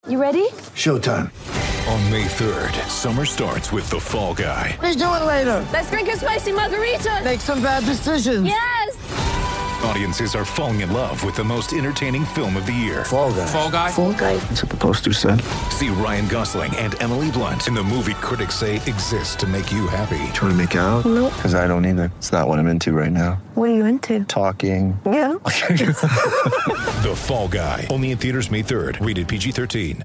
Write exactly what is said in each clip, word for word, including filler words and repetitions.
You ready? Showtime. On May third, summer starts with The Fall Guy. Let's do it later. Let's drink a spicy margarita. Make some bad decisions. Yes! Audiences are falling in love with the most entertaining film of the year. Fall Guy. Fall Guy. Fall Guy. That's what the poster said. See Ryan Gosling and Emily Blunt in the movie critics say exists to make you happy. Trying to make it out? Nope. Because I don't either. It's not what I'm into right now. What are you into? Talking. Yeah. The Fall Guy. Only in theaters May third. Rated P G thirteen.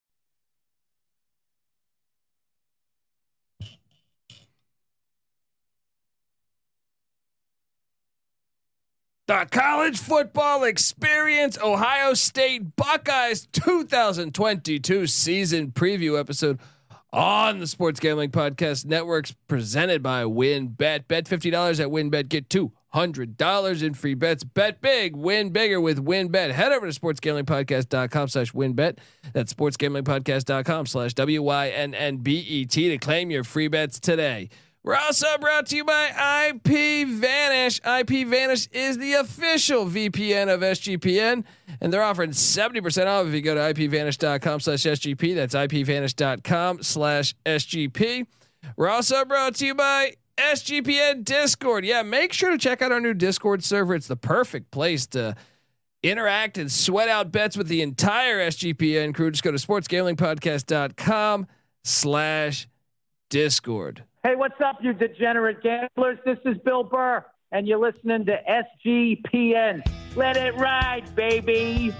The College Football Experience Ohio State Buckeyes two thousand twenty-two season preview episode on the Sports Gambling Podcast Networks, presented by WynnBet. Bet fifty dollars at WynnBet. Get two hundred dollars in free bets. Bet big, win bigger with WynnBet. Head over to sportsgamblingpodcast.com slash WynnBet. That's sportsgamblingpodcast.com slash W Y N N B E T to claim your free bets today. We're also brought to you by I P Vanish. I P Vanish is the official V P N of S G P N, and they're offering seventy percent off if you go to I P vanish dot com slash S G P. That's I P vanish dot com slash S G P. We're also brought to you by S G P N Discord. Yeah, make sure to check out our new Discord server. It's the perfect place to interact and sweat out bets with the entire S G P N crew. Just go to sportsgamblingpodcast.com slash Discord. Hey, what's up, you degenerate gamblers? This is Bill Burr, and you're listening to S G P N. Let it ride, baby.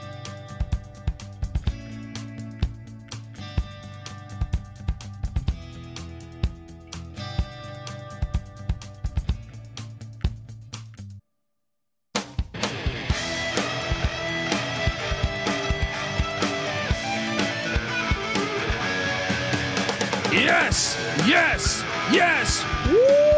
Yes, yes, yes. Woo!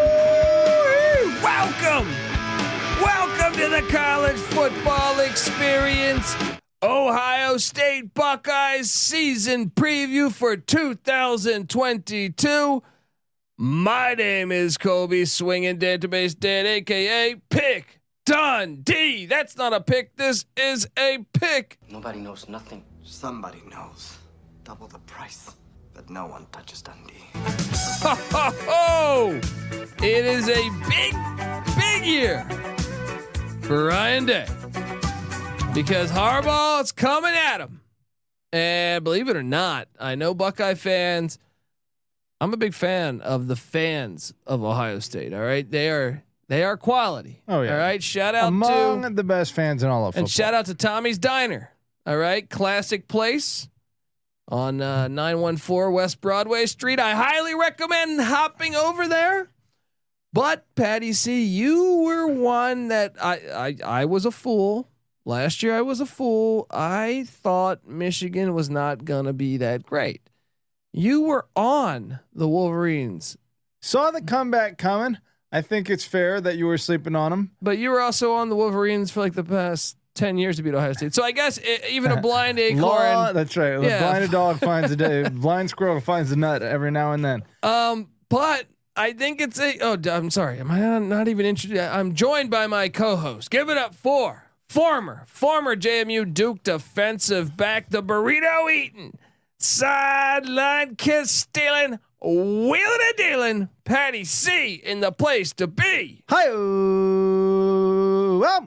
Welcome, welcome to the College Football Experience Ohio State Buckeyes season preview for two thousand twenty-two. My name is Colby Swinging Database Dad, aka Pick Dundee. That's not a pick. This is a pick. Nobody knows nothing. Somebody knows. Double the price. But no one touches Dundee. Ho, ho, ho. It is a big, big year for Ryan Day because Harbaugh is coming at him. And believe it or not, I know Buckeye fans. I'm a big fan of the fans of Ohio State. All right, they are they are quality. Oh yeah. All right, shout out among to the best fans in all of football. And shout out to Tommy's Diner. All right, classic place on uh, nine one four West Broadway Street. I highly recommend hopping over there. But Patty C, you were one that I, I I was a fool. Last year I was a fool. I thought Michigan was not gonna be that great. You were on the Wolverines. Saw the comeback coming. I think it's fair that you were sleeping on them. But you were also on the Wolverines for like the past ten years to beat Ohio State. So I guess it, even a blind acorn. Law, that's right. Yeah. Blind dog finds a day. Blind squirrel finds a nut every now and then. Um, but I think it's a. Oh, I'm sorry. Am I not, not even introduced? I'm joined by my co-host. Give it up for former, former J M U Duke defensive back, the burrito eating, sideline kiss stealing, wheeling and dealing, Patty C in the place to be. Hi. Well.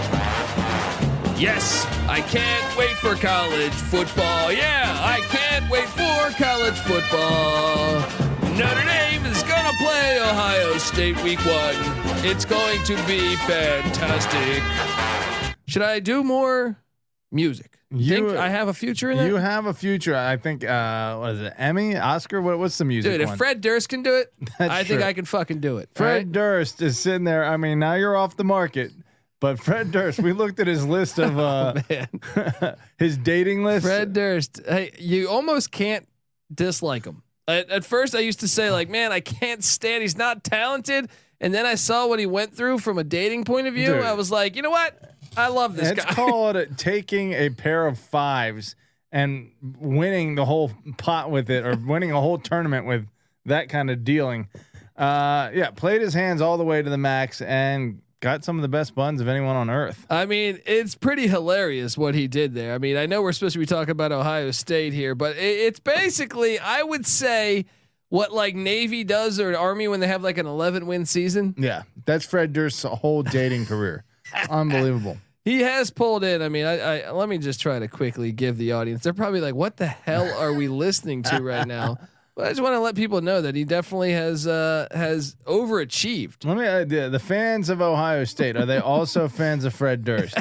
Yes, I can't wait for college football. Yeah, I can't wait for college football. Notre Dame is going to play Ohio State week one. It's going to be fantastic. Should I do more music? You think I have a future in it? You have a future. I think, uh, what is it? Emmy, Oscar? What, what's the music Dude, one? if Fred Durst can do it, That's I think true. I can fucking do it. Fred right? Durst is sitting there. I mean, now you're off the market. But Fred Durst, we looked at his list of uh, oh, his dating list. Fred Durst, hey, you almost can't dislike him. At, at first, I used to say like, man, I can't stand. He's not talented. And then I saw what he went through from a dating point of view. Dude. I was like, you know what? I love this It's guy. called taking a pair of fives and winning the whole pot with it, or winning a whole tournament with that kind of dealing. Uh, yeah, played his hands all the way to the max and got some of the best buns of anyone on earth. I mean, it's pretty hilarious what he did there. I mean, I know we're supposed to be talking about Ohio State here, but it, it's basically, I would say, what like Navy does or Army when they have like an eleven win season. Yeah, that's Fred Durst's whole dating career. Unbelievable. He has pulled in. I mean, I, I let me just try to quickly give the audience. They're probably like, "What the hell are we listening to right now?" But I just want to let people know that he definitely has uh, has overachieved. Let me uh, the, the fans of Ohio State, are they also fans of Fred Durst?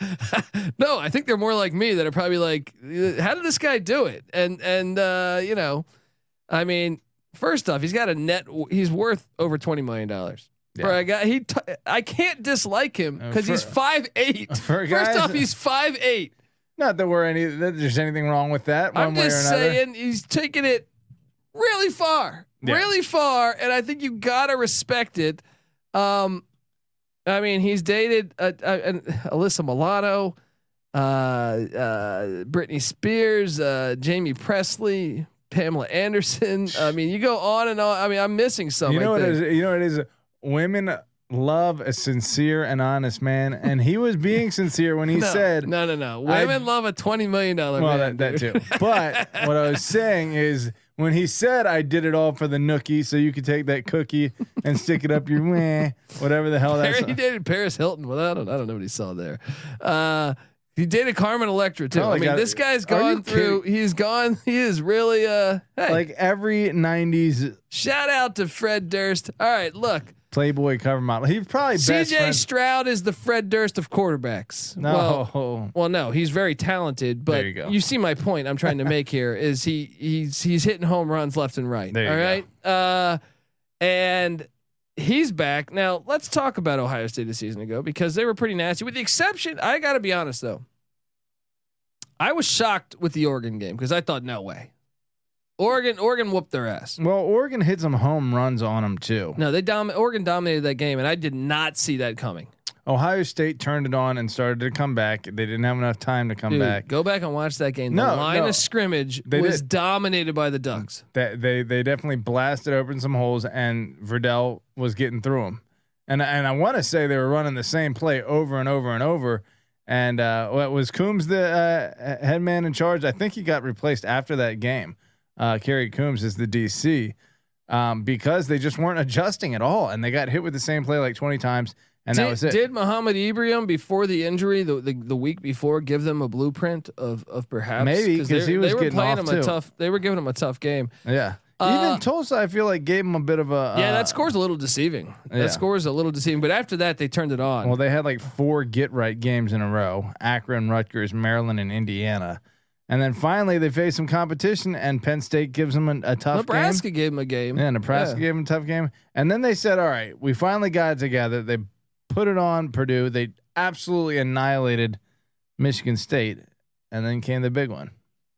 No, I think they're more like me that are probably like, "How did this guy do it?" And and uh, you know, I mean. First off, he's got a net. He's worth over twenty million dollars. Yeah. For a guy, he. T- I can't dislike him because uh, he's five eight. First guys, off, he's five eight. Not that we're any. That there's anything wrong with that. One I'm way just or another. saying he's taking it really far, yeah. really far, and I think you gotta respect it. Um, I mean, he's dated uh, uh, Alyssa Milano, uh, uh, Britney Spears, uh, Jamie Presley. Pamela Anderson. I mean, you go on and on. I mean, I'm missing something. You know what it is? You know what it is? Women love a sincere and honest man, and he was being sincere when he no, said, "No, no, no. Women love a twenty million dollar well, man." That, that too. But what I was saying is, when he said, "I did it all for the nookie, so you could take that cookie and stick it up your meh, whatever the hell that's." He dated Paris Hilton. Well, I don't, I don't know what he saw there. Uh, He dated Carmen Electra too. Oh, I mean, God. This guy's gone through. Kidding? He's gone. He is really uh hey. Like every nineties. Shout out to Fred Durst. All right, look. Playboy cover model. He's probably C J Stroud is the Fred Durst of quarterbacks. No. Well, well, no, he's very talented. But there you, go. You see my point. I'm trying to make here is he he's he's hitting home runs left and right. There you all right. Go. Uh, and. He's back. Now let's talk about Ohio State a season ago because they were pretty nasty. With the exception, I got to be honest though. I was shocked with the Oregon game because I thought, no way. Oregon, Oregon whooped their ass. Well, Oregon hit some home runs on them too. No, they dom- Oregon dominated that game, and I did not see that coming. Ohio State turned it on and started to come back. They didn't have enough time to come Dude, back. Go back and watch that game. No, the line no. of scrimmage they was did. dominated by the Ducks. They, they they definitely blasted open some holes, and Verdell was getting through them. And and I want to say they were running the same play over and over and over. And uh, what was Coombs the uh, head man in charge? I think he got replaced after that game. Uh, Kerry Coombs is the D C um, because they just weren't adjusting at all, and they got hit with the same play like twenty times, and did, that was it. Did Muhammad Ibrahim before the injury, the, the the week before, give them a blueprint of of perhaps maybe because he was they were getting playing off him too. a tough. They were giving him a tough game. Yeah. Uh, Even Tulsa, I feel like gave him a bit of a yeah. Uh, That score's a little deceiving. Yeah. That score's a little deceiving. But after that, they turned it on. Well, they had like four get right games in a row: Akron, Rutgers, Maryland, and Indiana. And then finally, they faced some competition, and Penn State gives them a, a tough Nebraska game. gave them a game. Yeah, Nebraska yeah. gave them a tough game. And then they said, "All right, we finally got it together." They put it on Purdue. They absolutely annihilated Michigan State, and then came the big one.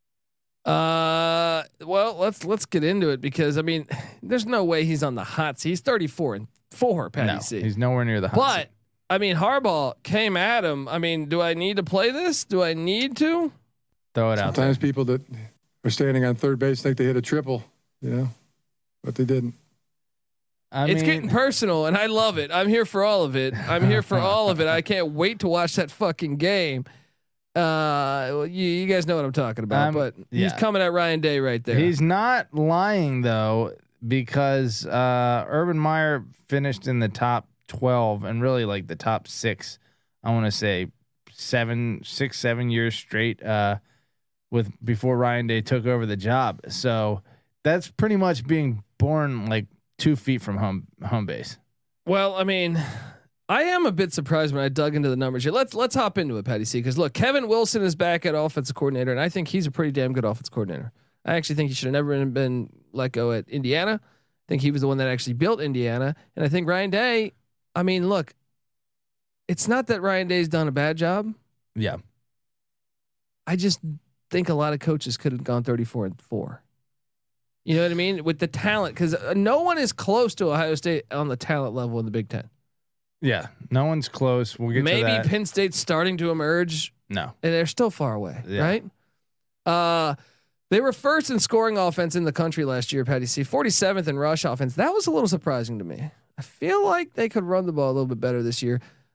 Uh, well, let's let's get into it because I mean, there's no way he's on the hot seat. He's thirty-four and four, Patty No, C. He's nowhere near the hot But seat. I mean, Harbaugh came at him. I mean, do I need to play this? Do I need to throw it out? Sometimes there. people that are standing on third base think they hit a triple, you know, but they didn't. I it's mean, getting personal, and I love it. I'm here for all of it. I'm here for all of it. I can't wait to watch that fucking game. Uh, well, you, you guys know what I'm talking about, um, but yeah. he's coming at Ryan Day right there. He's not lying though, because uh, Urban Meyer finished in the top twelve and really like the top six. I want to say seven, six, seven years straight uh, with before Ryan Day took over the job. So that's pretty much being born like two feet from home home base. Well, I mean. I am a bit surprised when I dug into the numbers here. Let's let's hop into it, Patty C. Because look, Kevin Wilson is back at offensive coordinator, and I think he's a pretty damn good offensive coordinator. I actually think he should have never been, been let go at Indiana. I think he was the one that actually built Indiana, and I think Ryan Day. I mean, look, it's not that Ryan Day's done a bad job. Yeah, I just think a lot of coaches could have gone thirty-four and four. You know what I mean? With the talent, because no one is close to Ohio State on the talent level in the Big Ten. Yeah, no one's close. We'll get maybe to that. Penn State's starting to emerge. No, and they're still far away, yeah. right? Uh, they were first in scoring offense in the country last year, Patty C. forty-seventh in rush offense. That was a little surprising to me. I feel like they could run the ball a little bit better this year.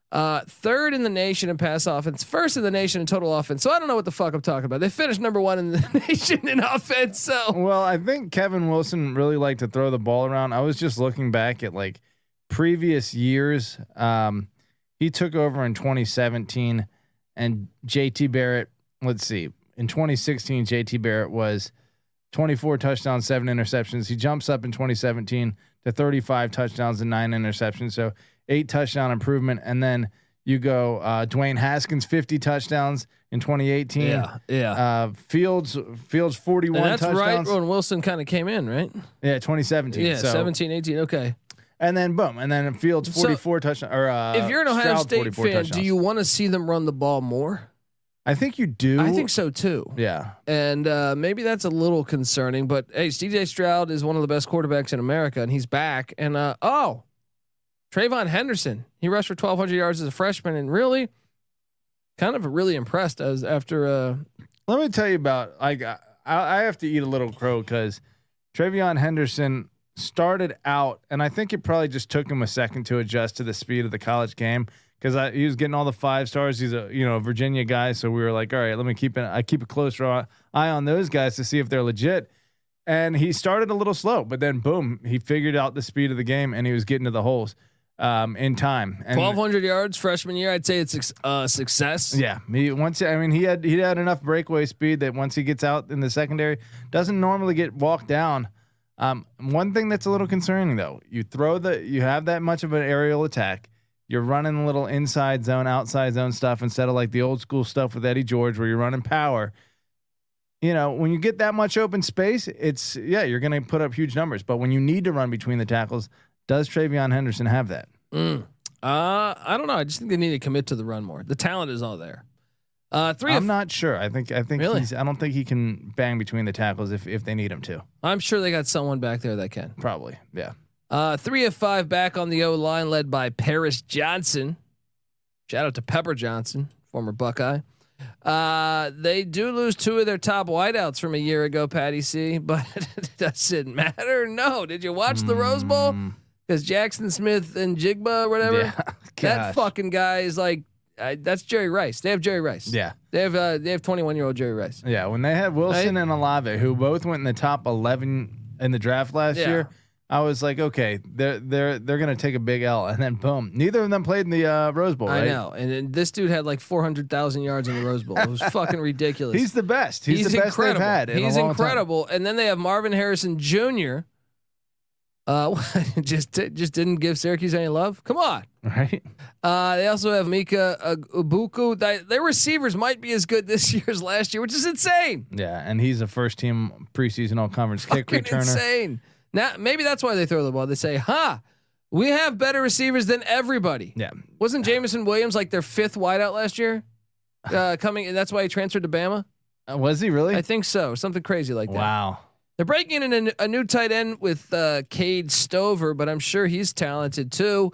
Uh, third in the nation in pass offense, first in the nation in total offense. So I don't know what the fuck I'm talking about. They finished number one in the nation in offense. So well, I think Kevin Wilson really liked to throw the ball around. I was just looking back at like previous years. Um, he took over in twenty seventeen, and J T Barrett. Let's see, in twenty sixteen, J T Barrett was twenty-four touchdowns, seven interceptions. He jumps up in twenty seventeen to thirty-five touchdowns and nine interceptions. So eight touchdown improvement. And then you go uh, Dwayne Haskins, fifty touchdowns in twenty eighteen. Yeah, yeah. Uh, Fields, Fields, forty-one and that's touchdowns. right when Wilson kind of came in, right? Yeah, twenty seventeen. Yeah, so, seventeen, eighteen. Okay. And then boom, and then Fields forty-four so touchdowns. Or uh, if you're an Ohio Stroud, State fan, touchdowns. do you want to see them run the ball more? I think you do. I think so too. Yeah. And uh, maybe that's a little concerning, but hey, C J Stroud is one of the best quarterbacks in America, and he's back. And uh, oh, Trayvon Henderson, he rushed for twelve hundred yards as a freshman, and really, kind of really impressed as after. Uh, Let me tell you about like I, I have to eat a little crow because Trayvon Henderson started out, and I think it probably just took him a second to adjust to the speed of the college game. Because he was getting all the five stars. He's a you know a Virginia guy, so we were like, all right, let me keep it. I keep a closer eye on those guys to see if they're legit. And he started a little slow, but then boom, he figured out the speed of the game, and he was getting to the holes um, in time. And twelve hundred yards freshman year, I'd say it's a uh, success. Yeah, he once I mean he had he had enough breakaway speed that once he gets out in the secondary, doesn't normally get walked down. Um, one thing that's a little concerning though, you throw the you have that much of an aerial attack. You're running a little inside zone, outside zone stuff instead of like the old school stuff with Eddie George where you're running power. You know, when you get that much open space, it's yeah, you're going to put up huge numbers. But when you need to run between the tackles, does Trayvon Henderson have that? Mm. Uh, I don't know. I just think they need to commit to the run more. The talent is all there. Uh, three. I'm of, not sure. I think I think really? he's. I don't think he can bang between the tackles if if they need him to. I'm sure they got someone back there that can. Probably, yeah. Uh, three of five back on the O line, led by Paris Johnson. Shout out to Pepper Johnson, former Buckeye. Uh, they do lose two of their top wideouts from a year ago, Patty C. But does it matter? No. Did you watch the mm. Rose Bowl? Because Jackson Smith and Jigba, or whatever, yeah. that fucking guy is like. Uh, that's Jerry Rice. They have Jerry Rice. Yeah, they have uh, they have twenty-one year old Jerry Rice. Yeah, when they had Wilson right? and Olave, who both went in the top eleven in the draft last yeah. year. I was like, okay, they're they're they're gonna take a big L, and then boom, neither of them played in the uh, Rose Bowl. Right? I know, and then this dude had like four hundred thousand yards in the Rose Bowl. It was fucking ridiculous. He's the best. He's, He's the best incredible. they've had. In He's a long incredible. Time. And then they have Marvin Harrison Junior Uh, just just didn't give Syracuse any love. Come on, right? Uh, they also have Mika uh, Ubuku. They, their receivers might be as good this year as last year, which is insane. Yeah, and he's a first team preseason all conference kick returner. Insane. Now, maybe that's why they throw the ball. They say, "Ha, huh, we have better receivers than everybody." Yeah. Wasn't Jameson Williams like their fifth wideout last year? Uh, coming, and that's why he transferred to Bama. Uh, was he really? I think so. Something crazy like that. Wow. They're breaking in a, a new tight end with uh, Cade Stover, but I'm sure he's talented too.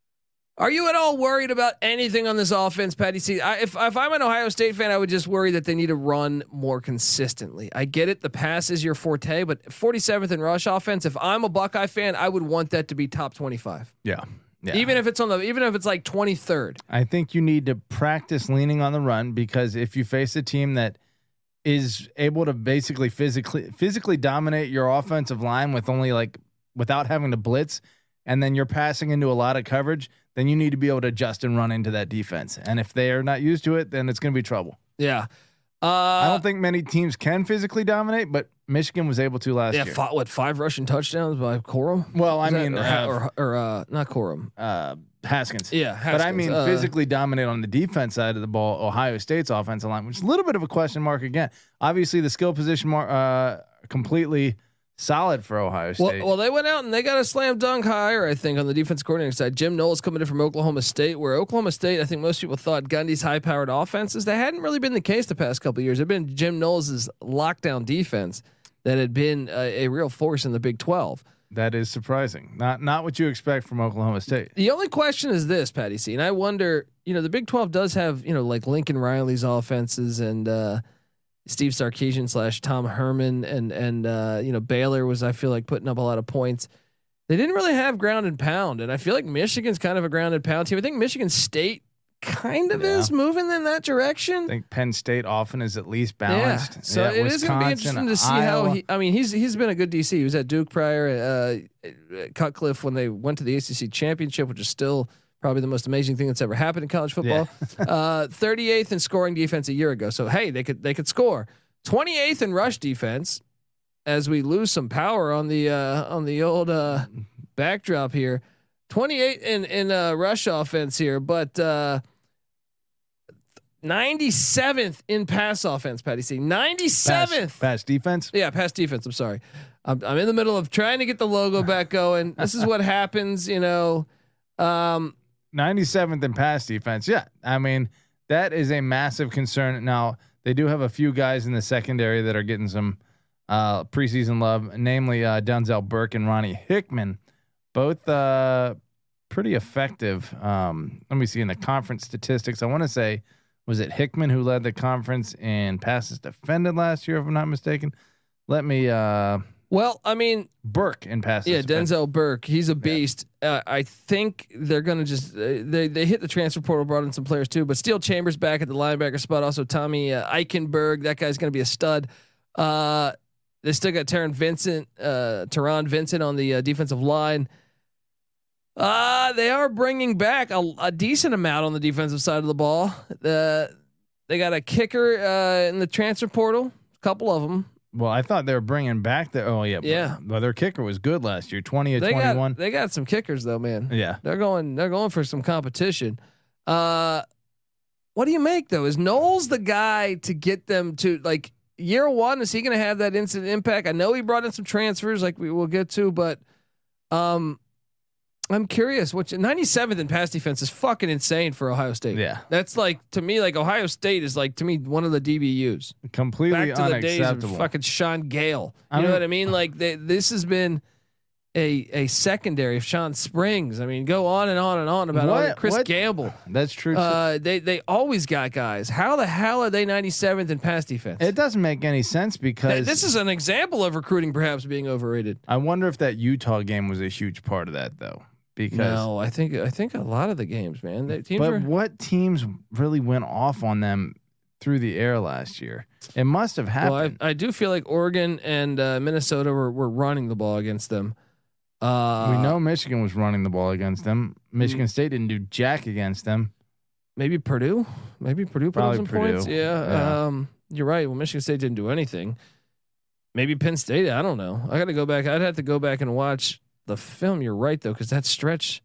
Are you at all worried about anything on this offense, Patty C? I, if if I'm an Ohio State fan, I would just worry that they need to run more consistently. I get it; the pass is your forte, but forty-seventh in rush offense. If I'm a Buckeye fan, I would want that to be top twenty-five. Yeah, yeah. Even if it's on the, even if it's like twenty-third. I think you need to practice leaning on the run because if you face a team that is able to basically physically physically dominate your offensive line with only like without having to blitz, and then you're passing into a lot of coverage, then you need to be able to adjust and run into that defense. And if they are not used to it, then it's going to be trouble. Yeah. Uh, I don't think many teams can physically dominate, but Michigan was able to last yeah, year. Yeah, what five rushing touchdowns by Corum? Well, I Is mean, that, or, uh, or, or uh, not Corum, uh, Haskins. Yeah, Haskins. But I mean, uh, physically dominate on the defense side of the ball. Ohio State's offensive line, which is a little bit of a question mark again. Obviously, the skill position mark uh, completely solid for Ohio State. Well, well, they went out and they got a slam dunk hire, I think, on the defense coordinator side. Jim Knowles coming in from Oklahoma State, where Oklahoma State, I think most people thought Gundy's high-powered offenses. That hadn't really been the case the past couple of years. It'd been Jim Knowles' lockdown defense that had been a, a real force in the Big twelve. That is surprising. Not not what you expect from Oklahoma State. The only question is this, Patty C, and I wonder, you know, the Big twelve does have, you know, like Lincoln Riley's offenses and uh, Steve Sarkisian slash Tom Herman and and uh, you know Baylor was, I feel like, putting up a lot of points. they didn't really have ground and pound, and I feel like Michigan's kind of a ground and pound team. I think Michigan State kind of Yeah. is moving in that direction. I think Penn State often is at least balanced. Yeah. So Yeah, it is going to be Wisconsin, interesting to see Iowa. how he. I mean, he's he's been a good D C. He was at Duke prior, uh, Cutcliffe when they went to the A C C championship, which is still probably the most amazing thing that's ever happened in college football. uh, thirty-eighth in scoring defense a year ago. So hey, they could they could score. twenty-eighth in rush defense. As we lose some power on the uh, on the old uh, backdrop here, twenty-eight in in uh, rush offense here, but. Uh, ninety-seventh in pass offense, Patty C. ninety-seventh pass, pass defense. Yeah, pass defense. I'm sorry. I'm, I'm in the middle of trying to get the logo back going. This is what happens, you know. Um, ninety-seventh in pass defense. Yeah, I mean that is a massive concern. Now they do have a few guys in the secondary that are getting some uh, preseason love, namely uh, Denzel Burke and Ronnie Hickman, both uh, pretty effective. Um, let me see in the conference statistics. I want to say. Was it Hickman who led the conference in passes defended last year, if I'm not mistaken? Let me. Uh, well, I mean, Burke in passes. Yeah, defended. Denzel Burke. He's a beast. Yeah. Uh, I think they're gonna just uh, they they hit the transfer portal, brought in some players too. But Steel Chambers back at the linebacker spot. Also Tommy uh, Eichenberg. That guy's gonna be a stud. Uh, they still got Taron Vincent, uh, Taron Vincent on the uh, defensive line. Uh, they are bringing back a, a decent amount on the defensive side of the ball. Uh, they got a kicker uh, in the transfer portal, a couple of them. Well, I thought they were bringing back the. Oh yeah, yeah. Well, their kicker was good last year, twenty of they twenty-one. Got, they got some kickers though, man. Yeah, they're going. They're going for some competition. Uh, what do you make though? Is Knowles the guy to get them to like year one? Is he going to have that instant impact? I know he brought in some transfers, like we will get to, but um. I'm curious. What ninety-seventh in pass defense is fucking insane for Ohio State. Yeah, that's like to me, like Ohio State is like to me one of the D B Us. Completely back to unacceptable. the days of fucking Sean Gale. You I know mean, what I mean? Like they, this has been a a secondary of Sean Springs. I mean, go on and on and on about all What- Chris what- Gamble. That's true. too. Uh, they they always got guys. How the hell are they ninety-seventh in pass defense? It doesn't make any sense because Th- this is an example of recruiting perhaps being overrated. I wonder if that Utah game was a huge part of that, though. Because No, I think I think a lot of the games, man. The teams but are, what teams really went off on them through the air last year? It must have happened. Well, I, I do feel like Oregon and uh, Minnesota were, were running the ball against them. Uh, we know Michigan was running the ball against them. Michigan State didn't do jack against them. Maybe Purdue. Maybe Purdue put up Probably some Purdue. points. Yeah, Yeah. Um, you're right. Well, Michigan State didn't do anything. Maybe Penn State. I don't know. I got to go back. I'd have to go back and watch the film. You're right though, because that stretch.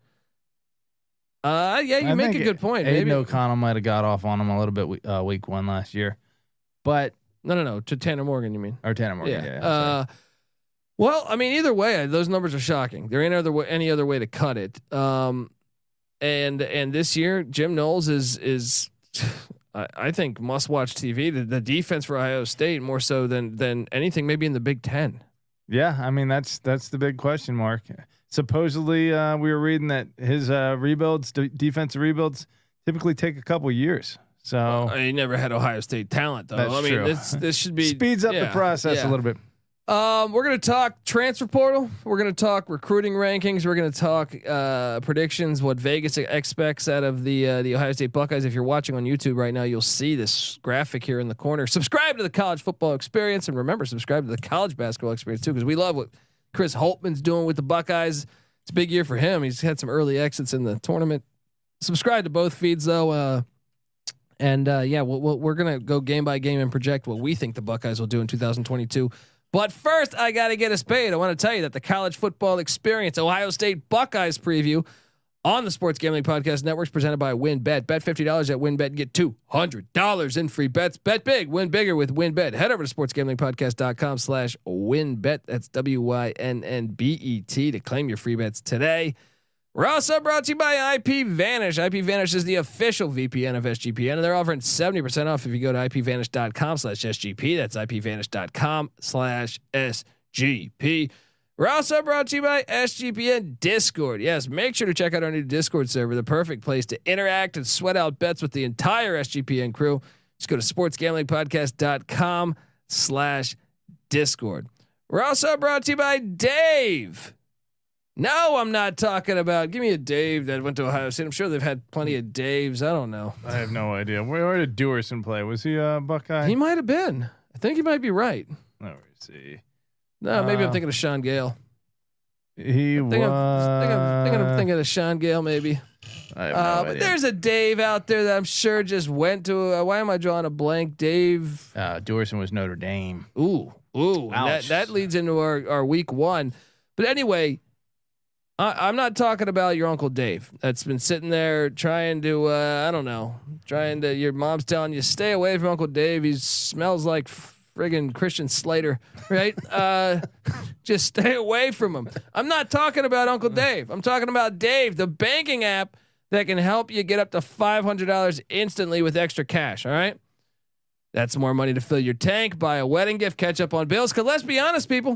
Uh, yeah, you I make a think good point. Aiden Maybe O'Connell might have got off on them a little bit we- uh, week one last year, but no, no, no. To Tanner Morgan, you mean? or Tanner Morgan. Yeah. Yeah. yeah, sorry. uh, well, I mean, either way, those numbers are shocking. There ain't other way, any other way to cut it. Um, and and this year, Jim Knowles is is, I, I think, must watch T V. The, the defense for Ohio State more so than than anything, maybe in the Big Ten. Yeah, I mean that's that's the big question mark. Supposedly, uh, we were reading that his uh, rebuilds, d- defensive rebuilds, typically take a couple years. So Uh, he never had Ohio State talent, though. That's I mean, true. this this should be speeds up yeah, the process yeah. a little bit. Um, we're gonna talk transfer portal. We're gonna talk recruiting rankings. We're gonna talk uh, predictions. What Vegas expects out of the uh, the Ohio State Buckeyes. If you're watching on YouTube right now, you'll see this graphic here in the corner. Subscribe to the College Football Experience, and remember, subscribe to the College Basketball Experience too, because we love what Chris Holtman's doing with the Buckeyes. It's a big year for him. He's had some early exits in the tournament. Subscribe to both feeds though. Uh, and uh, yeah, we'll, we'll, we're gonna go game by game and project what we think the Buckeyes will do in two thousand twenty-two. But first, I got to get us paid. I want to tell you that the College Football Experience Ohio State Buckeyes preview on the Sports Gambling Podcast Network is presented by WinBet. Bet fifty dollars at WinBet and get two hundred dollars in free bets. Bet big, win bigger with WinBet. Head over to sportsgamblingpodcast.com slash WinBet. That's W Y N N B E T to claim your free bets today. We're also brought to you by I P Vanish. I P Vanish is the official V P N of S G P N, and they're offering seventy percent off if you go to ipvanish.com slash SGP. That's ipvanish.com slash SGP. We're also brought to you by S G P N Discord. Yes, make sure to check out our new Discord server, the perfect place to interact and sweat out bets with the entire S G P N crew. Just go to sportsgamblingpodcast.com slash Discord. We're also brought to you by Dave. No, I'm not talking about. Give me a Dave that went to Ohio State. I'm sure they've had plenty of Daves. I don't know. I have no idea. Where, where did Dewerson play? Was he a Buckeye? He might have been. I think he might be right. Let me see. No, maybe Uh, I'm thinking of Sean Gale. He I was. think I'm, thinking, I'm thinking I'm thinking of Sean Gale, maybe. I have no Uh, but idea. there's a Dave out there that I'm sure just went to. Uh, why am I drawing a blank? Dave. Uh, Dewerson was Notre Dame. Ooh, ooh. and That Ouch. that leads into our, our week one. But anyway, I, I'm not talking about your Uncle Dave that's been sitting there trying to. Uh, I don't know. Trying to. Your mom's telling you stay away from Uncle Dave. He smells like friggin' Christian Slater, right? uh, just stay away from him. I'm not talking about Uncle Dave. I'm talking about Dave, the banking app that can help you get up to five hundred dollars instantly with extra cash. All right. That's more money to fill your tank, buy a wedding gift, catch up on bills. Cause let's be honest, people,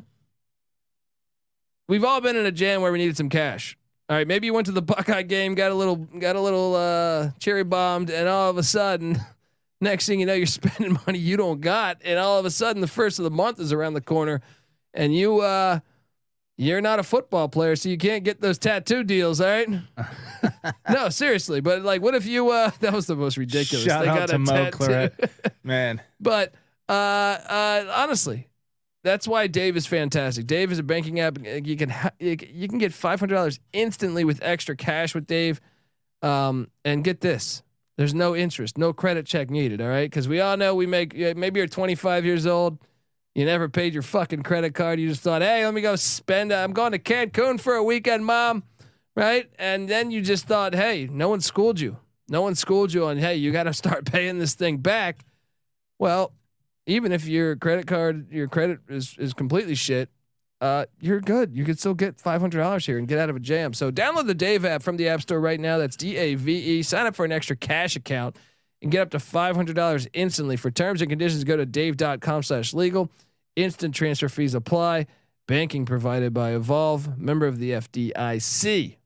we've all been in a jam where we needed some cash. All right. Maybe you went to the Buckeye game, got a little, got a little, uh, cherry bombed, and all of a sudden, next thing you know, you're spending money you don't got, and all of a sudden, the first of the month is around the corner, and you uh, you're not a football player, so you can't get those tattoo deals. All right? No, seriously. But like, what if you? Uh, that was the most ridiculous. Shout they out got to a Mo tattoo. Claret. Man. But uh, uh, honestly, that's why Dave is fantastic. Dave is a banking app. You can ha- you can get five hundred dollars instantly with extra cash with Dave, um, and get this. There's no interest, no credit check needed. All right. Cause we all know we make, maybe you're twenty-five years old. You never paid your fucking credit card. You just thought, hey, let me go spend, uh, I'm going to Cancun for a weekend, mom. Right. And then you just thought, hey, no one schooled you. No one schooled you on, hey, you got to start paying this thing back. Well, even if your credit card, your credit is, is completely shit, uh, you're good. You could still get five hundred dollars here and get out of a jam. So download the Dave app from the App Store right now. That's D A V E. Sign up for an extra cash account and get up to five hundred dollars instantly. For terms and conditions, go to dave.com slash legal. Instant transfer fees apply. Banking provided by Evolve, member of the F D I C.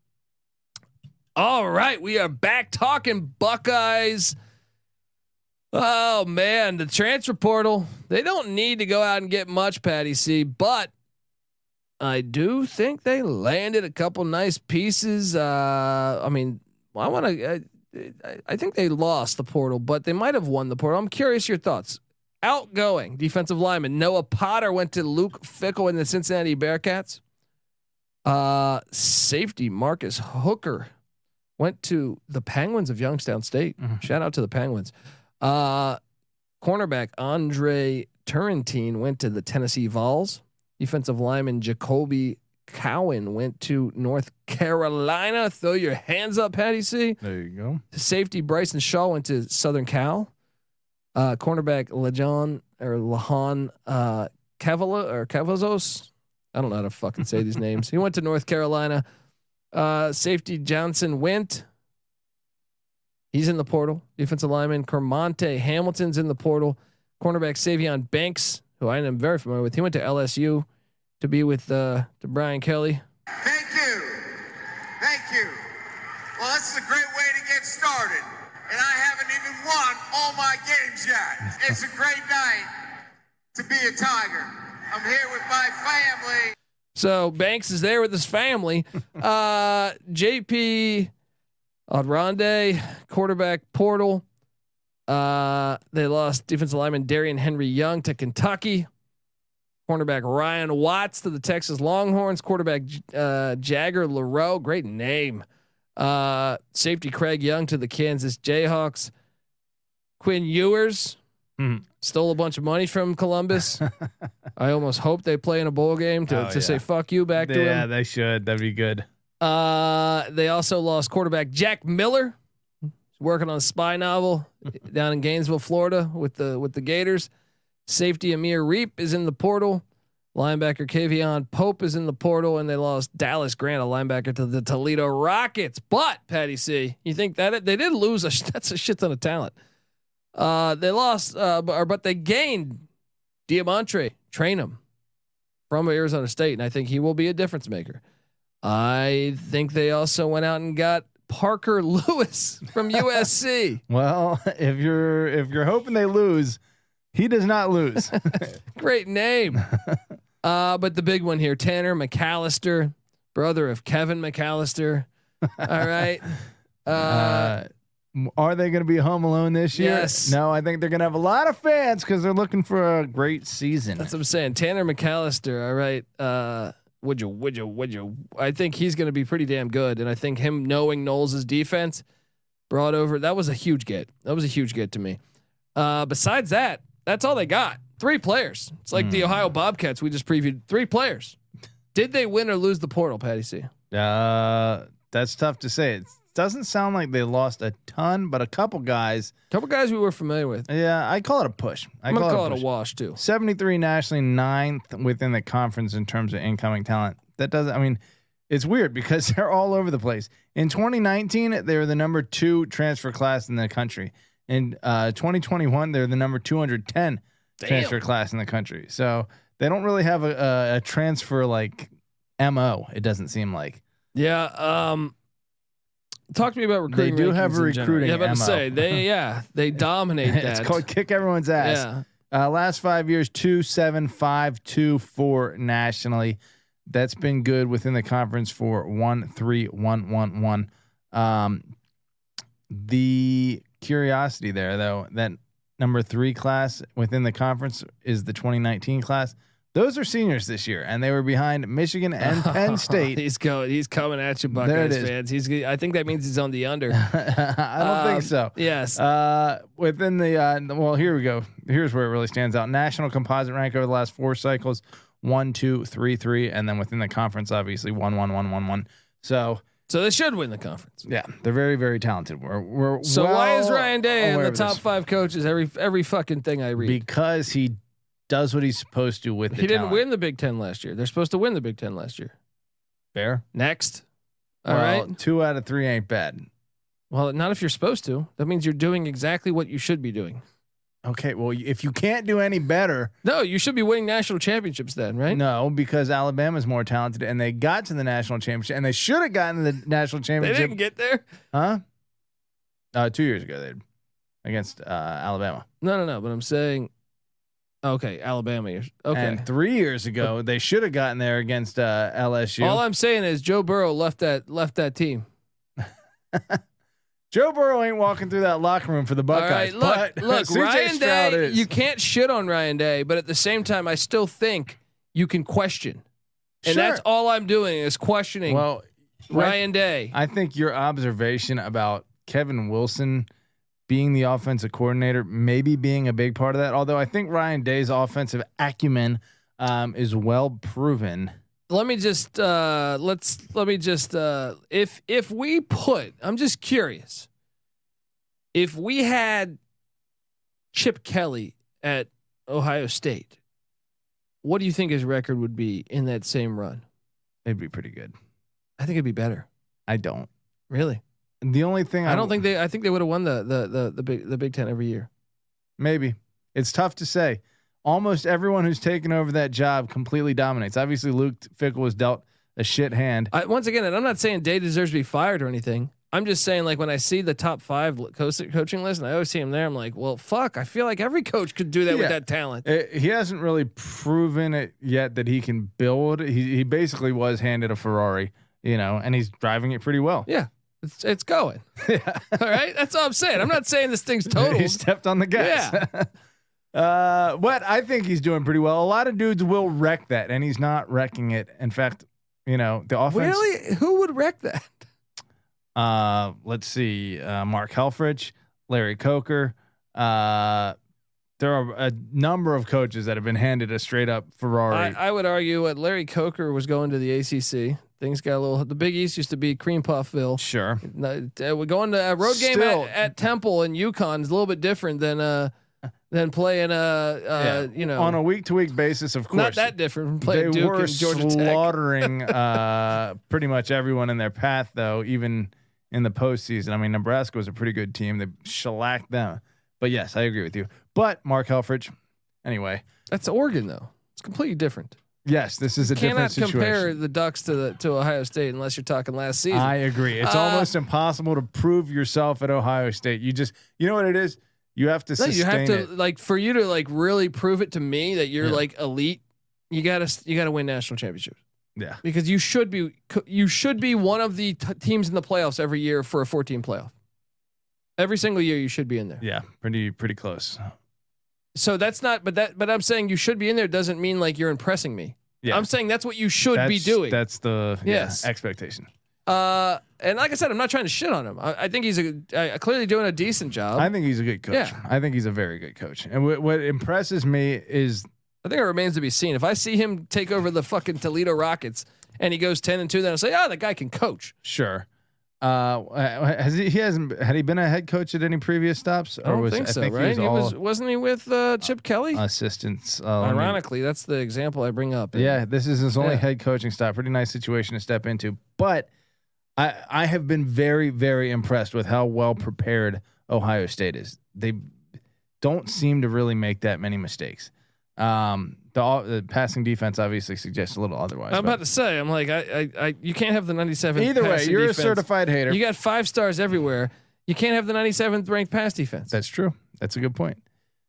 All right, we are back talking Buckeyes. Oh man, the transfer portal. They don't need to go out and get much, Patty C, but I do think they landed a couple nice pieces. Uh, I mean, I want to. I, I think they lost the portal, but they might have won the portal. I'm curious your thoughts. Outgoing defensive lineman Noah Potter went to Luke Fickell in the Cincinnati Bearcats. Uh, safety Marcus Hooker went to the Penguins of Youngstown State. Mm-hmm. Shout out to the Penguins. Uh, cornerback Andre Turrentine went to the Tennessee Vols. Defensive lineman Jacoby Cowan went to North Carolina. Throw your hands up, Patty C. There you go. Safety Bryson Shaw went to Southern Cal. Uh, cornerback Lejon or Lahan uh, Cavala or Cavazos. I don't know how to fucking say these names. He went to North Carolina. Uh, safety Johnson went. He's in the portal. Defensive lineman Kermonte Hamilton's in the portal. Cornerback Savion Banks, who I am very familiar with, he went to L S U to be with uh, to Brian Kelly. Thank you, thank you. Well, this is a great way to get started, and I haven't even won all my games yet. It's a great night to be a Tiger. I'm here with my family. So Banks is there with his family. Uh, J P Adronde, quarterback portal. Uh, they lost defensive lineman Darian Henry Young to Kentucky. Cornerback Ryan Watts to the Texas Longhorns. Quarterback uh, Jagger LaRoe, great name. Uh, safety Craig Young to the Kansas Jayhawks. Quinn Ewers mm. stole a bunch of money from Columbus. I almost hope they play in a bowl game to, oh, to yeah. say fuck you back yeah, to him. Yeah, they should. That'd be good. Uh, they also lost quarterback Jack Miller. He's working on a spy novel down in Gainesville, Florida, with the with the Gators. Safety Amir Reap is in the portal. Linebacker Kavion Pope is in the portal, and they lost Dallas Grant, a linebacker, to the Toledo Rockets. But Patty C, you think that they did lose a that's a shit ton of talent. Uh, they lost, uh, but, but they gained Diamante Trainum from Arizona State, and I think he will be a difference maker. I think they also went out and got Parker Lewis from U S C. Well, if you're if you're hoping they lose, he does not lose. Great name. Uh, but the big one here, Tanner McAllister brother of Kevin McAllister. All right. Uh, Uh, are they going to be home alone this year? Yes. No, I think they're going to have a lot of fans because they're looking for a great season. that's what I'm saying. Tanner McAllister. All right. Uh, would you? Would you? Would you? I think he's going to be pretty damn good, and I think him knowing Knowles' defense brought over. That was a huge get. That was a huge get to me. Uh, besides that, that's all they got. Three players. It's like mm. the Ohio Bobcats we just previewed. Three players. Did they win or lose the portal, Patty C? Uh, that's tough to say. It doesn't sound like they lost a ton, but a couple guys. A couple guys we were familiar with. Yeah, I call it a push. I I'm call, gonna it, call a it a wash too. seventy-three nationally, ninth within the conference in terms of incoming talent. That doesn't. I mean, it's weird because they're all over the place. In twenty nineteen, they were the number two transfer class in the country. In uh, twenty twenty-one, they're the number two hundred ten Damn. transfer class in the country. So they don't really have a, a, a transfer like M O. It doesn't seem like. Yeah. Um, talk to me about recruiting. They do have a recruiting. Yeah, about M O. to say they. Yeah, they dominate that. It's called kick everyone's ass. Yeah. Uh, last five years, two, seven, five, two, four nationally. That's been good within the conference for one, three, one, one, one. Um, the curiosity there, though, that number three class within the conference is the twenty nineteen class. Those are seniors this year, and they were behind Michigan and Penn State. he's going. He's coming at you, Buckeyes fans. He's. I think that means he's on the under. I don't um, think so. Yes. Uh, within the uh, well, here we go. Here's where it really stands out. National composite rank over the last four cycles: one, two, three, three, and then within the conference, obviously one, one, one, one, one. So. So they should win the conference. Yeah, they're very, very talented. We're, we're so well why is Ryan Day in the top this. five coaches every every fucking thing I read? Because he does what he's supposed to with. The he didn't talent. win the Big Ten last year. They're supposed to win the Big Ten last year. Fair. Next. All well, right. Two out of three ain't bad. Well, not if you're supposed to. That means you're doing exactly what you should be doing. Okay. Well, if you can't do any better, no, you should be winning national championships then, right? No, because Alabama's more talented, and they got to the national championship, and they should have gotten to the national championship. They didn't get there, huh? Uh, two years ago, they did against uh, Alabama. No, no, no. But I'm saying, okay, Alabama. Okay, and three years ago, they should have gotten there against uh, L S U. All I'm saying is Joe Burrow left that left that team. Joe Burrow ain't walking through that locker room for the Buckeyes. All right, look, but look, C J Ryan Stroud Day. is. You can't shit on Ryan Day, but at the same time, I still think you can question, and Sure. that's all I'm doing is questioning. Well, Ryan Day. I think your observation about Kevin Wilson being the offensive coordinator, maybe being a big part of that. Although I think Ryan Day's offensive acumen um, is well proven. Let me just uh, let's let me just uh, if if we put I'm just curious if we had Chip Kelly at Ohio State, what do you think his record would be in that same run? It'd be pretty good. I think it'd be better. I don't really. The only thing I I don't think they I think they would have won the the the the big the Big Ten every year. Maybe it's tough to say. Almost everyone who's taken over that job completely dominates. Obviously, Luke Fickell was dealt a shit hand. I, once again, and I'm not saying Day deserves to be fired or anything. I'm just saying, like, when I see the top five co- coaching list, and I always see him there, I'm like, well, fuck. I feel like every coach could do that yeah. with that talent. It, he hasn't really proven it yet that he can build. He he basically was handed a Ferrari, you know, and he's driving it pretty well. Yeah, it's it's going. Yeah. All right, that's all I'm saying. I'm not saying this thing's total. He stepped on the gas. Yeah. Uh, but I think he's doing pretty well. A lot of dudes will wreck that, and he's not wrecking it. In fact, you know, the offense. Really? Who would wreck that? Uh, let's see. Uh, Mark Helfrich, Larry Coker. Uh, there are a number of coaches that have been handed a straight up Ferrari. I, I would argue what Larry Coker was going to the A C C. Things got a little. The Big East used to be cream puffville. Sure. Uh, we're going to a road game Still, at, at Temple and UConn is a little bit different than uh than playing uh, uh yeah. you know on a week to week basis. Of course, not that different from playing they Duke were and Georgia slaughtering uh, pretty much everyone in their path, though. Even in the postseason, I mean, Nebraska was a pretty good team. They shellacked them. But yes, I agree with you. But Mark Helfrich, anyway, that's Oregon though. It's completely different. Yes, this is a you different situation. Cannot compare the Ducks to the to Ohio State unless you're talking last season. I agree. It's uh, almost impossible to prove yourself at Ohio State. You just, you know what it is? You have to. No, sustain you have to it. like for you to like really prove it to me that you're yeah. like elite. You gotta you gotta win national championships. Yeah, because you should be you should be one of the t- teams in the playoffs every year for a four-team playoff. Every single year you should be in there. Yeah, pretty pretty close. So that's not, but that, but I'm saying you should be in there doesn't mean like you're impressing me. Yeah, I'm saying that's what you should that's, be doing. That's the yes yeah, expectation. Uh, and like I said, I'm not trying to shit on him. I, I think he's a, uh, clearly doing a decent job. I think he's a good coach. Yeah. I think he's a very good coach. And what, what impresses me is, I think it remains to be seen. If I see him take over the fucking Toledo Rockets and he goes ten and two, then I'll say, oh, that guy can coach. Sure. Uh, has he? He hasn't. Had he been a head coach at any previous stops? I don't think so. I think right? He, he was. Wasn't he with uh, Chip Kelly? Assistants. Uh, Ironically, that's the example I bring up. Yeah, this is his only yeah. head coaching stop. Pretty nice situation to step into. But I, I have been very, very impressed with how well prepared Ohio State is. They don't seem to really make that many mistakes. Um, the, the passing defense obviously suggests a little otherwise. I'm about to say, I'm like, I, I, I you can't have the ninety-seven. Either way, you're defense. a certified hater. You got five stars everywhere. You can't have the ninety-seventh ranked pass defense. That's true. That's a good point.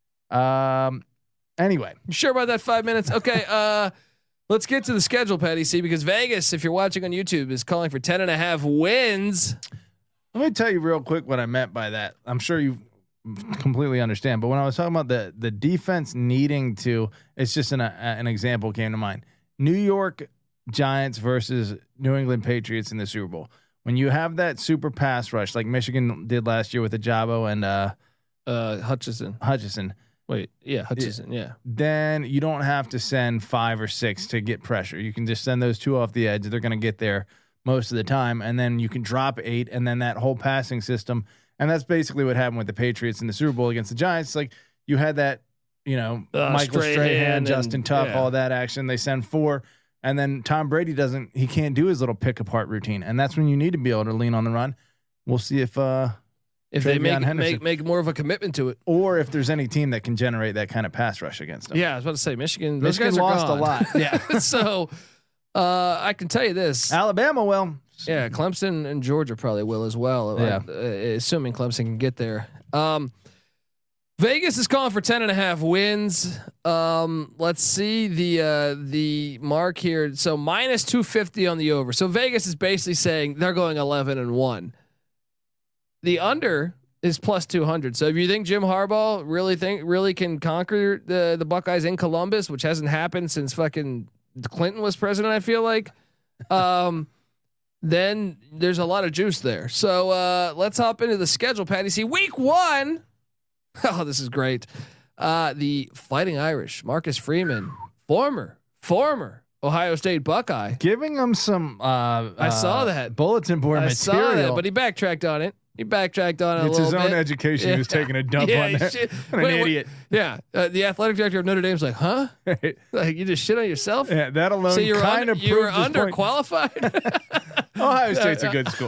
Um, anyway, you sure about that five minutes? Okay. Uh, let's get to the schedule, Patty C, because Vegas, if you're watching on YouTube, is calling for ten and a half wins. Let me tell you real quick what I meant by that. I'm sure you completely understand, but when I was talking about the the defense needing to, it's just an a, an example came to mind. New York Giants versus New England Patriots in the Super Bowl. When you have that super pass rush like Michigan did last year with Ajabo and uh, uh, Hutchinson. Hutchinson. Wait, yeah, Hutchinson, yeah. Then you don't have to send five or six to get pressure. You can just send those two off the edge. They're going to get there most of the time, and then you can drop eight, and then that whole passing system. And that's basically what happened with the Patriots in the Super Bowl against the Giants. Like you had that, you know, uh, Michael Strahan, Strahan Justin Tuck, yeah. all that action. They send four, and then Tom Brady doesn't. He can't do his little pick apart routine, and that's when you need to be able to lean on the run. We'll see if uh, if they make, make make more of a commitment to it, or if there's any team that can generate that kind of pass rush against them. Yeah, I was about to say Michigan. Those Michigan guys are lost gone. a lot. Yeah, so uh, I can tell you this: Alabama will. Yeah, Clemson and Georgia probably will as well. Yeah. Uh, assuming Clemson can get there. Um, Vegas is calling for ten and a half wins. Um, let's see the uh, the mark here. So minus two fifty on the over. So Vegas is basically saying they're going eleven and one. The under is plus two hundred. So if you think Jim Harbaugh really think really can conquer the the Buckeyes in Columbus, which hasn't happened since fucking Clinton was president, I feel like. Um, then there's a lot of juice there. So uh, let's hop into the schedule, Patty C. Week one. Oh, this is great. Uh, the Fighting Irish, Marcus Freeman, former, former Ohio State Buckeye. Giving them some uh, I saw that. bulletin board I material. saw that, but he backtracked on it. He backtracked on it It's a his little own bit. education. Yeah. He was taking a dump Yeah, on he that. shit- What an wait, what- idiot. Yeah. Uh, the athletic director of Notre Dame's like, huh? Like you just shit on yourself? Yeah, that alone So you're kind under, of you were proves his point. underqualified? Ohio State's a good school.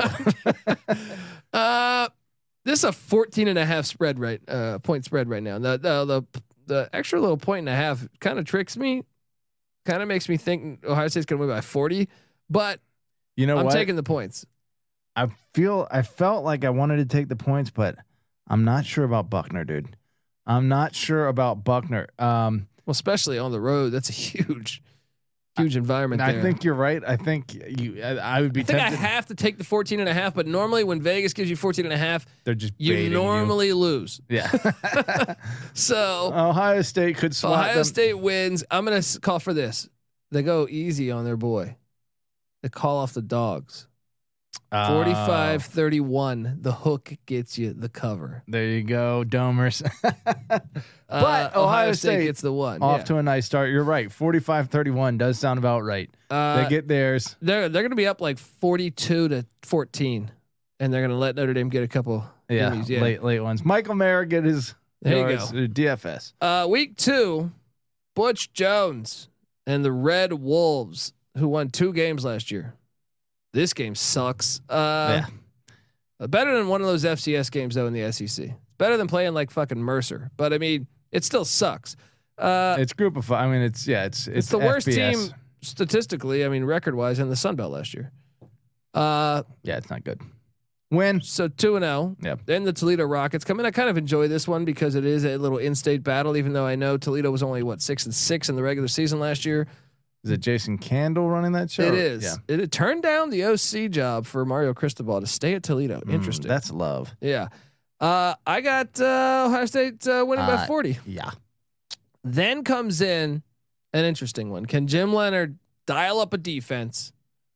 uh, this is a fourteen and a half spread right, uh, point spread right now. The, the, the, the extra little point and a half kind of tricks me, kind of makes me think Ohio State's going to win by forty, but You know I'm what? taking the points. I feel I felt like I wanted to take the points, but I'm not sure about Buckner, dude. I'm not sure about Buckner. Um, Well, especially on the road, that's a huge, huge environment I there. think you're right. I think you. I, I would be I think tempted. I have to take the fourteen and a half, but normally when Vegas gives you fourteen and a half, They're just you baiting normally lose. Yeah. So Ohio State could swat Ohio them. State wins. I'm going to call for this. They go easy on their boy. They call off the dogs. Uh, forty-five thirty-one. The hook gets you the cover. There you go, Domers. But Ohio Ohio State, State gets the one. Off yeah. to a nice start. You're right. forty-five thirty-one does sound about right. Uh, they get theirs. They're they're going to be up like forty-two to fourteen, and they're going to let Notre Dame get a couple. Yeah, gimmies, yeah. late late ones. Michael Mayer get his. There you yours, go. uh, D F S. Uh, week two, Butch Jones and the Red Wolves, who won two games last year. This game sucks. Uh, yeah. Better than one of those F C S games though in the S E C. Better than playing like fucking Mercer, but I mean it still sucks. Uh, It's group of five. I mean, it's yeah, it's it's, it's the worst F B S. team statistically. I mean, record wise in the Sun Belt last year. Uh, Yeah, it's not good. Win. So two and zero. Yep. Then the Toledo Rockets come in. I kind of enjoy this one because it is a little in-state battle. Even though I know Toledo was only what six and six in the regular season last year, Is it Jason Candle running that show? It is. Yeah. It, it turned down the O C job for Mario Cristobal to stay at Toledo. Interesting. Mm, that's love. Yeah. Uh, I got uh, Ohio State uh, winning Uh, by forty. Yeah. Then comes in an interesting one. Can Jim Leonard dial up a defense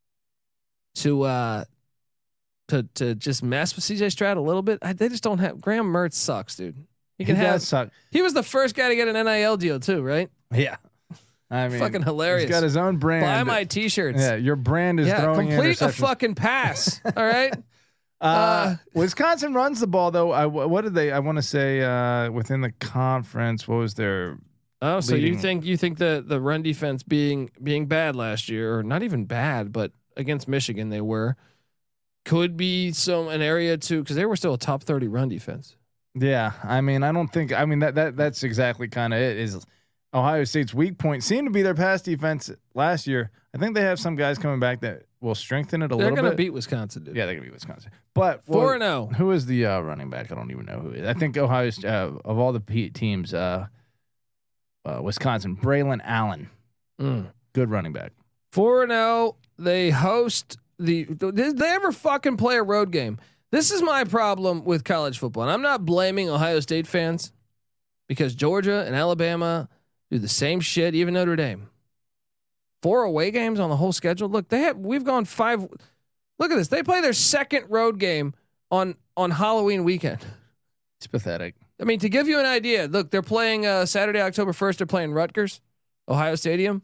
to uh, to to just mess with C J Stroud a little bit? I, they just don't have. Graham Mertz sucks, dude. He can he have. does suck. He was the first guy to get an N I L deal too, right? Yeah. I mean, fucking hilarious. He's got his own brand. Buy my t-shirts. Yeah, your brand is yeah, throwing complete a interceptions. fucking pass. All right. Uh, Uh, Wisconsin runs the ball though. I what did they? I want to say uh, within the conference. What was their? Oh, so leading- you think you think the the run defense being being bad last year, or not even bad, but against Michigan they were, could be some an area to because they were still a top thirty run defense. Yeah, I mean, I don't think. I mean that that that's exactly kind of it. Is Ohio State's weak point seemed to be their pass defense last year. I think they have some guys coming back that will strengthen it a They're little bit. gonna beat Wisconsin, dude. Yeah, they're gonna beat Wisconsin. But Four and zero. Who is the uh, running back? I don't even know who it is. I think Ohio's uh, of all the P- teams, uh, uh, Wisconsin, Braylon Allen, Mm. good running back. Four and zero. They host the. Did they ever fucking play a road game? This is my problem with college football, and I'm not blaming Ohio State fans because Georgia and Alabama do the same shit. Even Notre Dame. Four away games on the whole schedule. Look, they have. We've gone five. Look at this. They play their second road game on on Halloween weekend. It's pathetic. I mean, to give you an idea, look, they're playing uh, Saturday, October first. They're playing Rutgers, Ohio Stadium.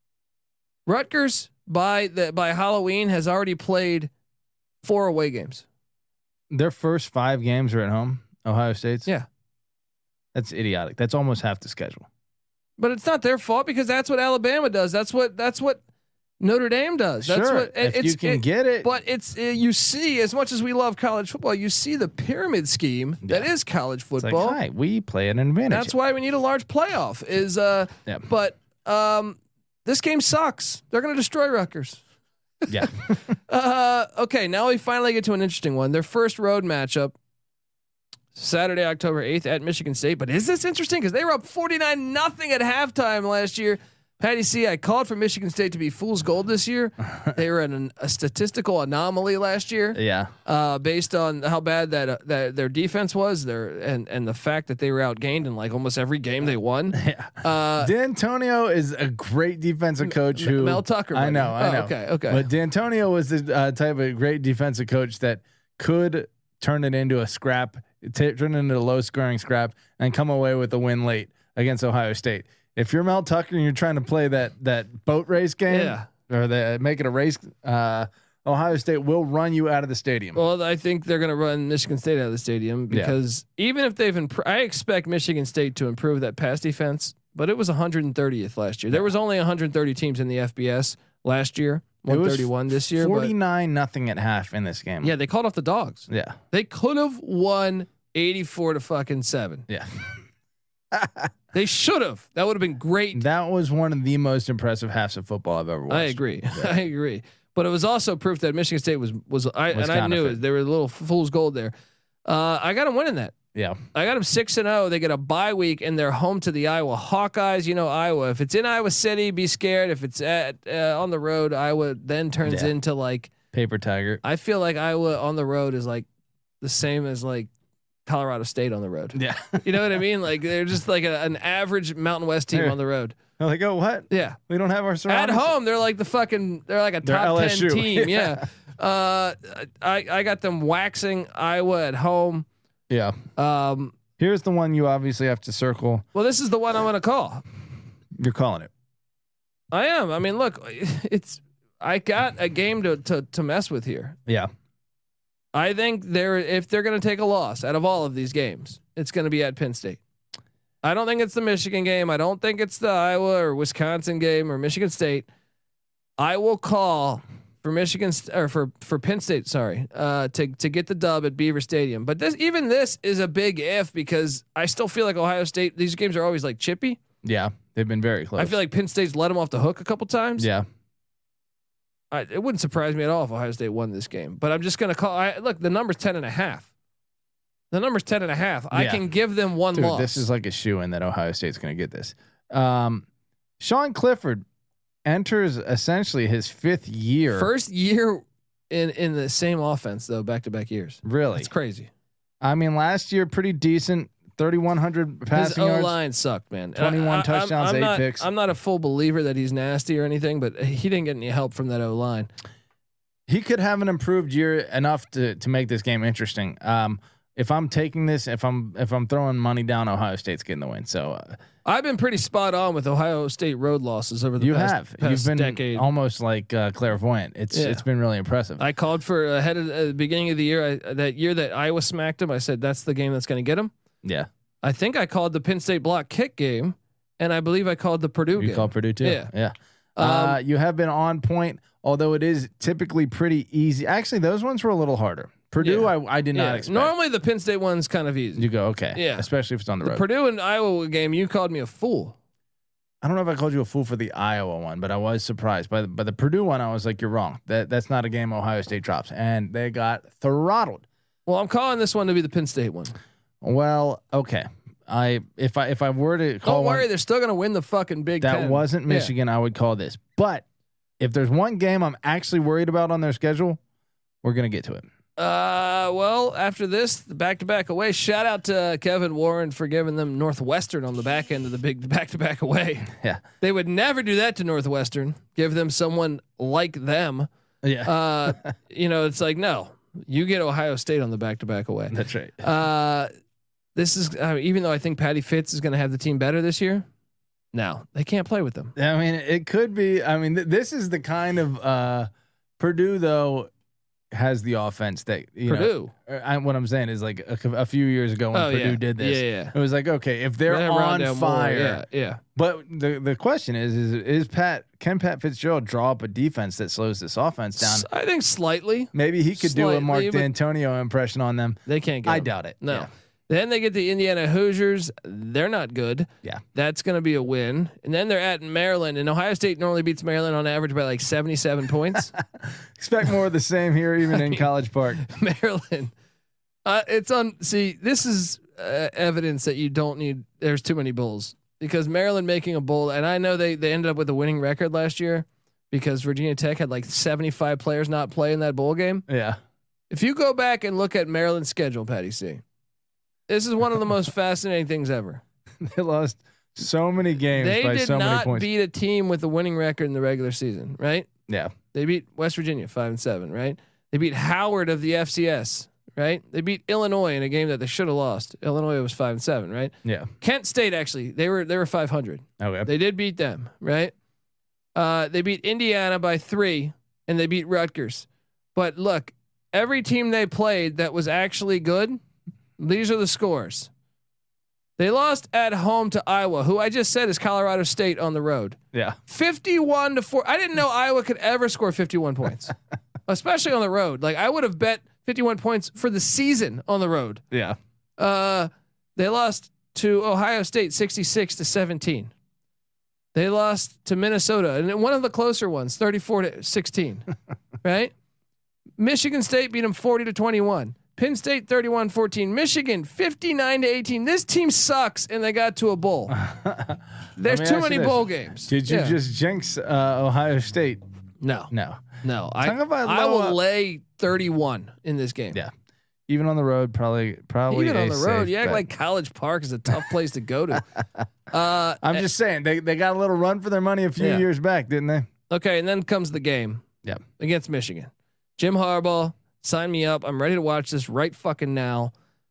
Rutgers by the by Halloween has already played four away games. Their first five games are at home. Ohio State's. Yeah, that's idiotic. That's almost half the schedule. but it's not their fault because that's what Alabama does. That's what that's what Notre Dame does. That's sure, what if it's, you can it, get it. But it's uh, you see, as much as we love college football, you see the pyramid scheme Yeah. that is college It's like, football. hi, we play an advantage. That's why we need a large playoff. Is uh, Yeah. but um, this game sucks. They're going to destroy Rutgers. Yeah. Uh, okay, now we finally get to an interesting one. Their first road matchup, Saturday, October eighth at Michigan State. But is this interesting? Because they were up forty-nine nothing at halftime last year. Patty C, I called for Michigan State to be fool's gold this year. They were an, a statistical anomaly last year. Yeah. Uh, based on how bad that uh, that their defense was, their and and the fact that they were outgained in like almost every game they won. Yeah. Uh, D'Antonio is a great defensive coach. Who Mel Tucker. I buddy. know. I Oh, know. okay. Okay. But D'Antonio was the uh, type of great defensive coach that could turn it into a scrap, t- turn it into a low scoring scrap, and come away with a win late against Ohio State. If you're Mel Tucker and you're trying to play that that boat race game, Yeah. or the, make it a race, uh, Ohio State will run you out of the stadium. Well, I think they're going to run Michigan State out of the stadium because even if they've, impro- I expect Michigan State to improve that pass defense, but it was one hundred thirtieth last year. There was only one hundred thirty teams in the F B S last year, one thirty-one this year. forty-nine nothing at half in this game. But yeah, they called off the dogs. Yeah. They could have won eighty-four to fucking seven. Yeah. They should have. That would have been great. That was one of the most impressive halves of football I've ever watched. I agree. I agree. But it was also proof that Michigan State was was I Was and I knew counterfeit. it. They were a little fool's gold there. Uh, I got them winning that. Yeah. I got them six and zero. They get a bye week and they're home to the Iowa Hawkeyes. You know Iowa. If it's in Iowa City, be scared. If it's at uh, on the road, Iowa then turns Yeah. into like Paper tiger. I feel like Iowa on the road is like the same as like Colorado State on the road. Yeah. You know what I mean? Like they're just like a, an average Mountain West team Yeah. on the road. They're like, oh, what? Yeah. We don't have our At surroundings. home, they're like the fucking. They're like a They're top L S U. ten team. Yeah. Uh, I I got them waxing Iowa at home. Yeah. Um. Here's the one you obviously have to circle. Well, this is the one I'm going to call. You're calling it. I am. I mean, look, it's. I got a game to to to mess with here. Yeah. I think they're if they're going to take a loss out of all of these games, it's going to be at Penn State. I don't think it's the Michigan game. I don't think it's the Iowa or Wisconsin game or Michigan State. I will call for Michigan st- or for for Penn State. Sorry, uh, to to get the dub at Beaver Stadium. But this even this is a big if because I still feel like Ohio State. These games are always like chippy. Yeah. They've been very close. I feel like Penn State's let them off the hook a couple times. Yeah. I, it wouldn't surprise me at all if Ohio State won this game. But I'm just going to call. I, look, the number's ten and a half. The number's ten and a half. I Yeah. can give them one Dude, loss. this is like a shoe in that Ohio State's going to get this. Um, Sean Clifford enters essentially his fifth year. First year in in the same offense though, back to back years. Really, it's crazy. I mean, last year pretty decent, thirty-one hundred passing His yards. O line sucked, man. twenty-one I, I, touchdowns, I'm, I'm eight not, picks. I'm not a full believer that he's nasty or anything, but he didn't get any help from that O line. He could have an improved year enough to to make this game interesting. Um, if I'm taking this, if I'm if I'm throwing money down, Ohio State's getting the win. So uh, I've been pretty spot on with Ohio State road losses over the you past, have past you've been decade. almost like uh, clairvoyant. It's Yeah. it's been really impressive. I called for ahead of the beginning of the year. I, that year that Iowa smacked him, I said that's the game that's going to get him. yeah, I think I called the Penn State block kick game, and I believe I called the Purdue you game. called Purdue too. Yeah. yeah. Um, uh, you have been on point, although it is typically pretty easy. Actually, those ones were a little harder. Purdue, Yeah. I, I did Yeah. not expect. Normally the Penn State one's kind of easy. You go okay, Yeah. especially if it's on the, The road. Purdue and Iowa game, you called me a fool. I don't know if I called you a fool for the Iowa one, but I was surprised by the, by the Purdue one. I was like, you're wrong. That that's not a game Ohio State drops, and they got throttled. Well, I'm calling this one to be the Penn State one. Well, okay. I if I if I were to call Don't worry, one they're still going to win the fucking Big that Ten. wasn't Yeah. Michigan, I would call this. But if there's one game I'm actually worried about on their schedule, we're gonna get to it. Uh, well, after this, the back-to-back away. Shout out to uh, Kevin Warren for giving them Northwestern on the back end of the big back-to-back away. Yeah, They would never do that to Northwestern. Give them someone like them. yeah, Uh, you know, it's like no, you get Ohio State on the back-to-back away. that's right. Uh, this is uh, even though I think Patty Fitz is going to have the team better this year. No, they can't play with them. I mean, it could be. I mean, th- this is the kind of uh, Purdue though has the offense that you Purdue. know. I, what I'm saying is like a, a few years ago when Oh, Purdue yeah. did this, Yeah, yeah. it was like okay, if they're They on Rondale Moore, fire, Yeah, yeah. But the the question is is is Pat can Pat Fitzgerald draw up a defense that slows this offense down? S- I think slightly. Maybe he could do a Mark Slightly, but- D'Antonio impression on them. They can't get I them. doubt it. No. Yeah. Then they get the Indiana Hoosiers. They're not good. Yeah. That's going to be a win. And then they're at Maryland. And Ohio State normally beats Maryland on average by like seventy-seven points. Expect more of the same here, even in College Park. Maryland. Uh, it's on. See, this is uh, evidence that you don't need. There's too many bowls because Maryland making a bowl. And I know they, they ended up with a winning record last year because Virginia Tech had like seventy-five players not play in that bowl game. Yeah. If you go back and look at Maryland's schedule, Patty C, this is one of the most fascinating things ever. They lost so many games They by did so many not points. beat a team with a winning record in the regular season, right? Yeah. They beat West Virginia five and seven, right? They beat Howard of the F C S, right? They beat Illinois in a game that they should have lost. Illinois was five and seven, right? Yeah. Kent State actually, they were they were five hundred. Okay. They did beat them, right? Uh, they beat Indiana by three, and they beat Rutgers. But look, every team they played that was actually good, these are the scores. They lost at home to Iowa, who I just said is Colorado State on the road. Yeah. fifty-one to four. I didn't know Iowa could ever score fifty-one points, especially on the road. Like I would have bet fifty-one points for the season on the road. Yeah. Uh, they lost to Ohio State sixty-six to seventeen. They lost to Minnesota and one of the closer ones, thirty-four to sixteen. Right? Michigan State beat them forty to twenty-one. Penn State thirty-one fourteen. Michigan fifty-nine to eighteen. This team sucks and they got to a bowl. There's me too ask many you this. bowl games. Did you Yeah. just jinx uh, Ohio State? No. No. No. I, Talk about I low- will lay thirty-one in this game. Yeah. Even on the road, probably probably Even a on the road, safe you act bet. like College Park is a tough place to go to. Uh, I'm just saying they they got a little run for their money a few Yeah. years back, didn't they? Okay, and then comes the game. Yep. Against Michigan. Jim Harbaugh, sign me up. I'm ready to watch this right fucking now.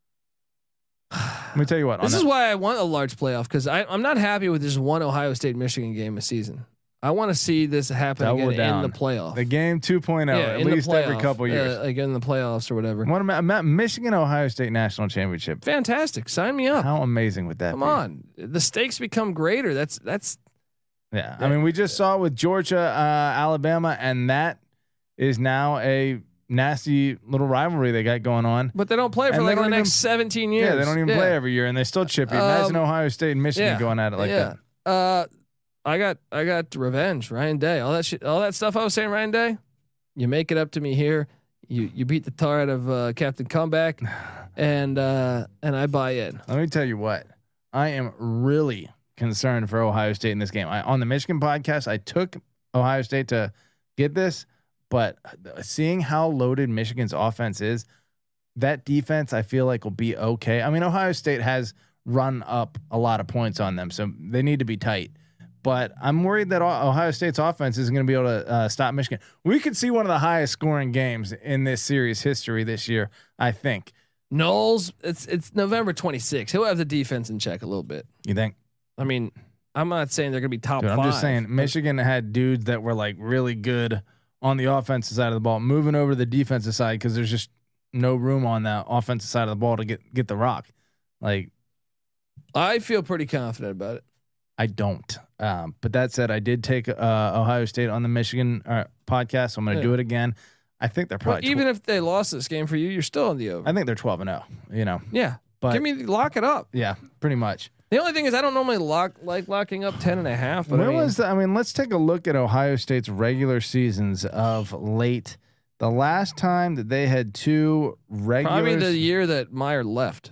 Let me tell you what. This on is that- why I want a large playoff because I'm not happy with just one Ohio State Michigan game a season. I want to see this happen Double again down. in the playoff. the game two point oh yeah, at in least the every playoff, couple years. uh, like in the playoffs or whatever. What about Michigan Ohio State national championship? Fantastic. Sign me up. How amazing would that Come be? on. The stakes become greater. That's that's Yeah. I mean, we just saw it with Georgia, uh, Alabama, and that is now a nasty little rivalry they got going on. but they don't play for And they like the don't next even- seventeen years. Yeah, they don't even Yeah. play every year, and they still chip you. Imagine Um, Ohio State and Michigan yeah, going at it like yeah. that. Uh, I got I got revenge. Ryan Day, all that shit, all that stuff I was saying. Ryan Day, you make it up to me here. You you beat the tar out of uh, Captain Comeback, and uh, and I buy in. Let me tell you what, I am really concerned for Ohio State in this game. I, on the Michigan podcast, I took Ohio State to get this, but seeing how loaded Michigan's offense is, that defense I feel like will be okay. I mean, Ohio State has run up a lot of points on them, so they need to be tight. But I'm worried that Ohio State's offense isn't going to be able to uh, stop Michigan. We could see one of the highest scoring games in this series history this year, I think. Knowles, it's it's November twenty-sixth. He'll have the defense in check a little bit. You think? I mean, I'm not saying they're going to be top Dude, five. I'm just saying Michigan had dudes that were like really good on the offensive side of the ball, moving over to the defensive side because there's just no room on that offensive side of the ball to get get the rock. Like, I feel pretty confident about it. I don't. Um, but that said, I did take uh, Ohio State on the Michigan uh, podcast, so I'm going to Yeah. do it again. I think they're probably Well, even tw- if they lost this game for you, you're still on the over. I think they're twelve and oh. You know, yeah, but give me lock it up. yeah, pretty much. The only thing is I don't normally lock like locking up ten and a half. But When I mean, was the, I mean, let's take a look at Ohio State's regular seasons of late. The last time that they had two regular, probably the year that Meyer left.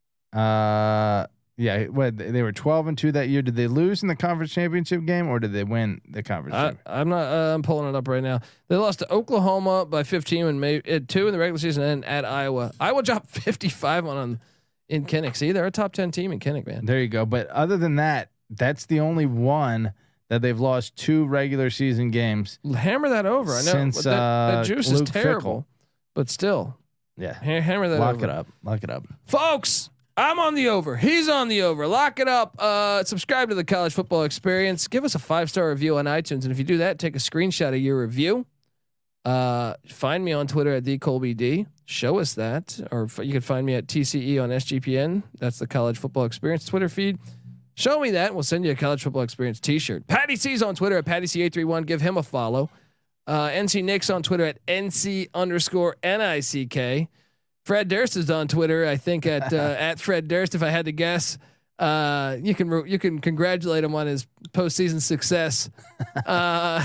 Uh, yeah, what they were twelve and two that year. Did they lose in the conference championship game or did they win the conference? I, championship? I'm not. Uh, I'm pulling it up right now. They lost to Oklahoma by fifteen and maybe uh, two in the regular season, and at Iowa. Iowa dropped fifty-five on them in Kinnick. See, they're a top ten team in Kinnick, man. There you go. But other than that, that's the only one that they've lost two regular season games. Hammer that over. I know Since, but that, uh, that juice Luke is terrible, Fickell. but still, Yeah, ha- hammer that lock over. it up. Lock it up. Folks, I'm on the over. He's on the over. Lock it up. Uh, subscribe to the College Football Experience. Give us a five star review on iTunes, and if you do that, take a screenshot of your review. Uh, find me on Twitter at the Colby D. Show us that, or f- you can find me at T C E on S G P N. That's the College Football Experience Twitter feed. Show me that, and we'll send you a College Football Experience T-shirt. Patty C's on Twitter at Patty C eight three one. Give him a follow. Uh, N C Nick's on Twitter at N C underscore N I C K. Fred Durst is on Twitter, I think at uh, at Fred Durst. If I had to guess, uh, you can you can congratulate him on his postseason success. Uh,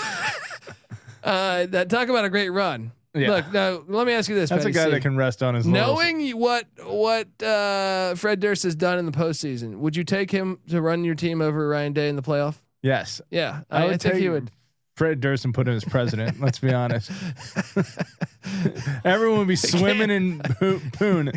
uh, that talk about a great run. Yeah. Look, now let me ask you this: That's Patty a guy C. that can rest on his laurels. Knowing what what uh, Fred Durst has done in the postseason, would you take him to run your team over Ryan Day in the playoff? Yes, Yeah, I I, would I think take he would. Fred Durst and put him as president. Let's be honest. Everyone would be swimming in poo- poon.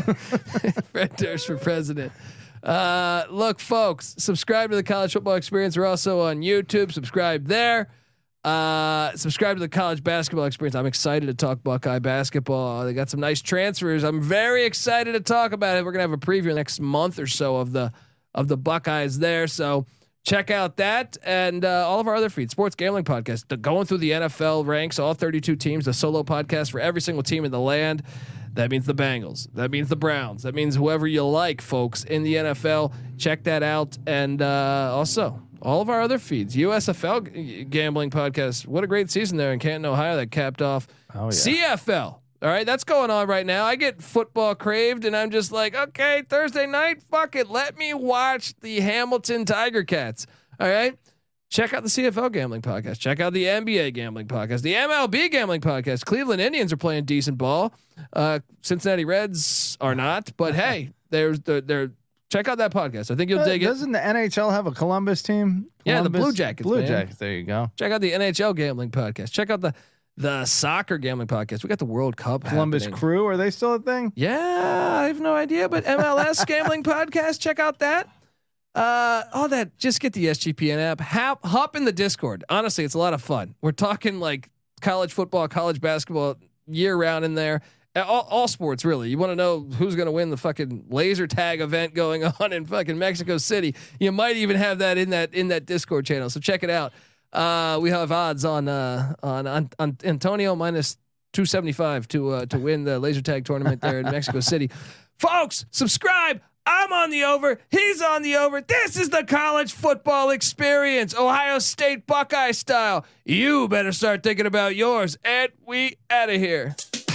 Fred Durst for president. Uh, look, folks, subscribe to the College Football Experience. We're also on YouTube. Subscribe there. Uh, subscribe to the College Basketball Experience. I'm excited to talk Buckeye basketball. They got some nice transfers. I'm very excited to talk about it. We're gonna have a preview next month or so of the of the Buckeyes there. So check out that and uh, all of our other feeds. Sports Gambling Podcast, the, going through the N F L ranks, all thirty-two teams. A solo podcast for every single team in the land. That means the Bengals. That means the Browns. That means whoever you like, folks, in the N F L. Check that out. And uh, also, all of our other feeds. U S F L g- Gambling Podcast. What a great season there in Canton, Ohio that capped off. Oh, yeah. C F L. All right, that's going on right now. I get football craved, and I'm just like, okay, Thursday night, fuck it. Let me watch the Hamilton Tiger Cats. All right. Check out the C F L Gambling Podcast. Check out the N B A Gambling Podcast, the M L B Gambling Podcast. Cleveland Indians are playing decent ball. Uh, Cincinnati Reds are not, but hey, there's the they're check out that podcast. I think you'll Uh, dig it. Doesn't the N H L have a Columbus team? Yeah, the Columbus? Blue Jackets, Blue man. Jackets. There you go. Check out the N H L Gambling Podcast. Check out the the Soccer Gambling Podcast. We got the World Cup. Columbus happening. Crew. Are they still a thing? Yeah, I have no idea, but M L S Gambling Podcast. Check out that. Uh, all that. Just get the S G P N app. Hop, hop in the Discord. Honestly, it's a lot of fun. We're talking like college football, college basketball, year round in there. All, all sports, really. You want to know who's going to win the fucking laser tag event going on in fucking Mexico City? You might even have that in that in that Discord channel. So check it out. Uh, we have odds on uh, on, on on Antonio minus two seventy-five to uh, to win the laser tag tournament there in Mexico City. Folks, subscribe. I'm on the over. He's on the over. This is the College Football Experience, Ohio State Buckeye style. You better start thinking about yours. And we out of here.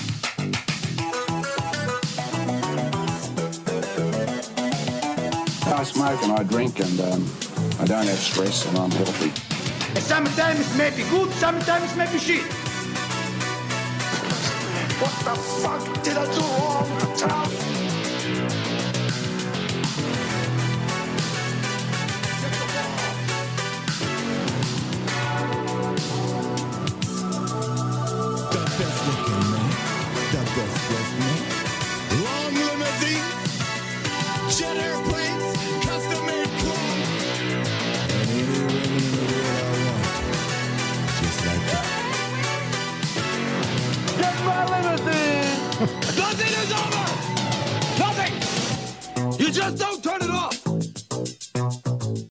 I smoke and I drink and um, I don't have stress and I'm healthy. Sometimes may be good, sometimes may be shit. What the fuck did I do wrong, Tom? is over! Nothing! You just don't turn it off!